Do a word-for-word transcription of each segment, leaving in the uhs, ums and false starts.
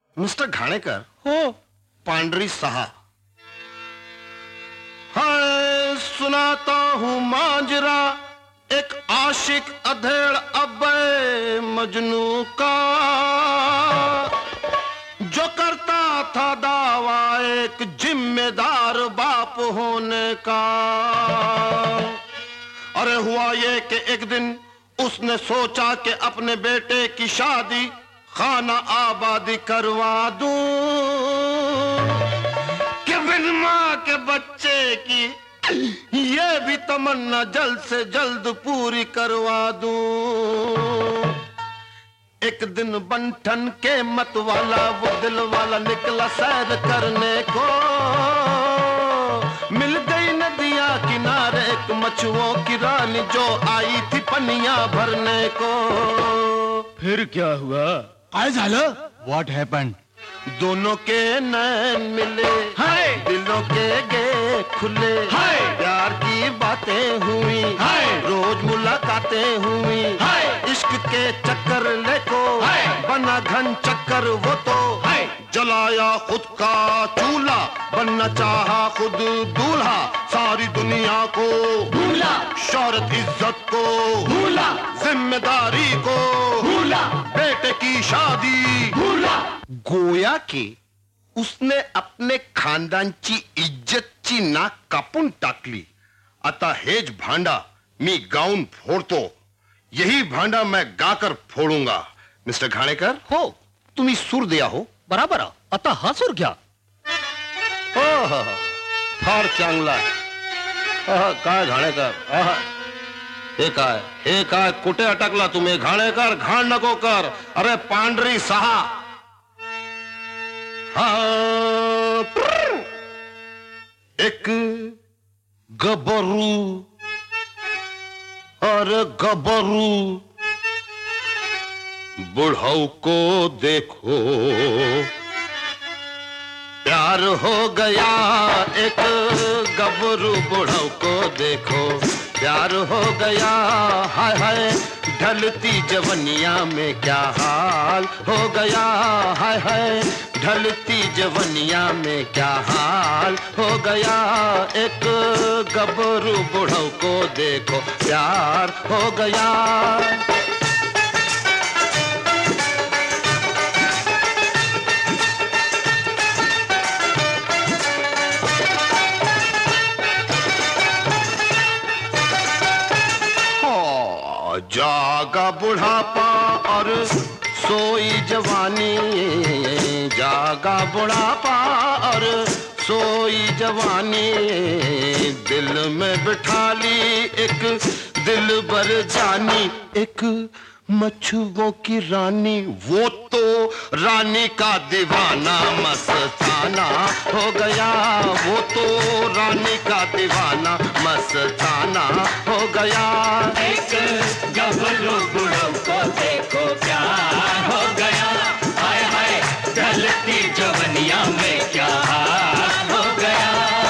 Mister Ghanekar हो पांडरी सहा। हाय सुनाता हूँ मांजरा एक आशिक अधेड़ अब्बे मजनू का, जो करता था दावा एक जिम्मेदार बाप होने का। अरे हुआ ये कि एक दिन उसने सोचा कि अपने बेटे की शादी खाना आबादी करवा दूं, कि बिन मां के बच्चे की ये भी तमन्ना जल्द से जल्द पूरी करवा दूं। एक दिन बंठन के मत वाला वो दिल वाला निकला सैर करने को, मिल गई नदिया किनारे एक मछुओं की रानी जो आई थी पनिया भरने को। फिर क्या हुआ? काय झालं? What happened? दोनों के नैन मिले, हाय दिलों के गे खुले, हाय प्यार की बातें हुई, हाय रोज मुलाकातें हुई, हाय इश्क के चक्कर लेको हाय बना घन चक्कर वो तो, हाय जलाया खुद का चूल्हा बनना चाहा खुद दूल्हा, सारी दुनिया को भूला, शौहरत इज्जत को भूला, जिम्मेदारी को भूला, बेटे की शादी भूला। गोया की उसने अपने खानदानची इज्जतची नाक कापून टाकली। आता हेच भांडा मी गाऊन फोडतो, यही भांडा मैं गाकर फोडूंगा। मिस्टर घाणेकर हो तुम्ही सूर दिया हो बराबर. आता हा सूर घ्या. हो हो फार चांगला. काय घाणेकर, हे काय हे काय कुठे अटकला तुम्ही? घाणेकर घाण नको कर. अरे पांढरी सहा. हाँ एक गबरू और गबरू बुढ़ाऊ को देखो प्यार हो गया, एक गबरू बुढ़ाऊ को देखो प्यार हो गया। हाय हाय ढलती जवनिया में क्या हाल हो गया, हाय हाय ढलती जवनिया में क्या हाल हो गया। एक गबरू बुढ़ऊ को देखो प्यार हो गया। जागा बुढ़ापा और सोई जवानी, जागा बुढ़ापा और सोई जवानी, दिल में बिठा ली एक दिल बर जानी, एक मछुओं की रानी, वो तो रानी का दीवाना मस्ताना हो गया, वो तो रानी का दीवाना मस्ताना हो गया। एक गबरू बुढ़ऊ को देखो प्यार हो गया, हाय हाय ढलती जवनिया में क्या हाल हो गया।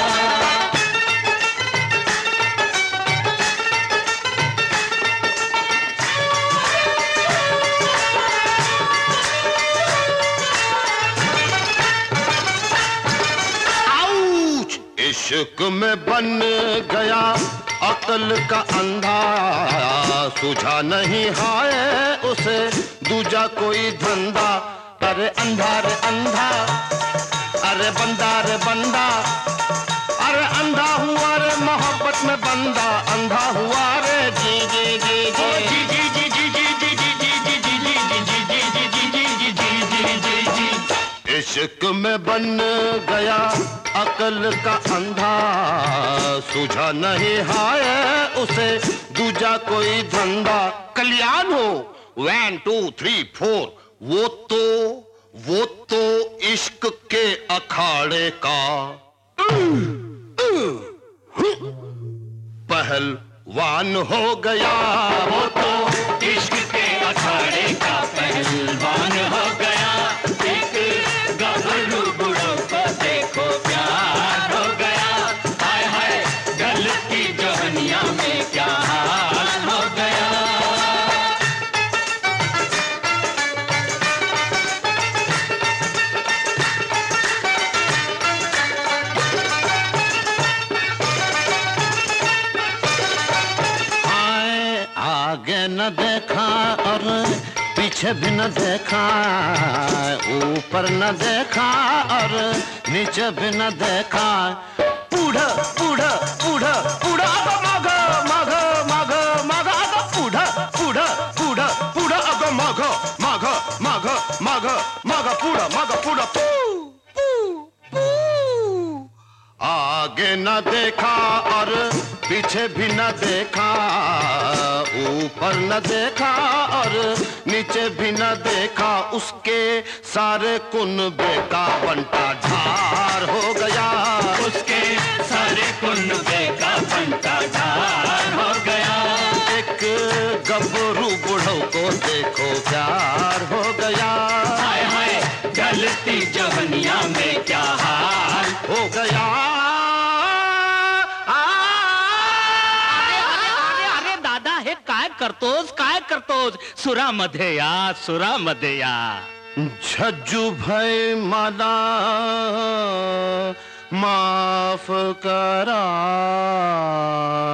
इश्क में बन गया अकल का अंधा, सूझा नहीं है उसे दूजा कोई धंधा। अरे अंधा रे अंधा, अरे बंदा रे बंदा, अरे अंधा हुआ रे मोहब्बत में बंदा, अंधा हुआ रे जी जी जी जी जी जी जी जी जी जी जी जी जी इश्क में बन गया अकल का अंधा, सूझा नहीं है उसे दूजा कोई धंधा। कल्याण हो वन टू थ्री फोर, वो तो वो तो इश्क के अखाड़े का पहलवान हो गया, वो तो इश्क के अखाड़े का पहलवान हो गया। एक गबरू बुढ़ऊ को देखो प्यार हो गया, हाय हाय ढलती जवनिया में क्या हाल हो गया। पीछे भी न देखा, ऊपर न देखा और नीचे भी न देखा। पुढं पुढं पुढं पुढं अगं मागं मागं मागं मागं अगं पुढं पुढं पुढं पुढं अगं मागं मागं मागं मागं मागं पुढं मागं पुढं पू पू पू। आगे न देखा और पीछे भी न देखा, ऊपर न देखा और नीचे भी न देखा। उसके सारे कुनबे का बंटा ढार हो गया, उसके सारे कुनबे का बंटा ढार हो गया। एक गबरू बुढ़ऊ को देखो प्यार हो गया। हाय हाय ढलती जवनिया में क्या हाल हो गया। काय करतोस काय करतोस? सुरामध्ये या, सुरामध्ये या. झज्जू भाई मला माफ करा.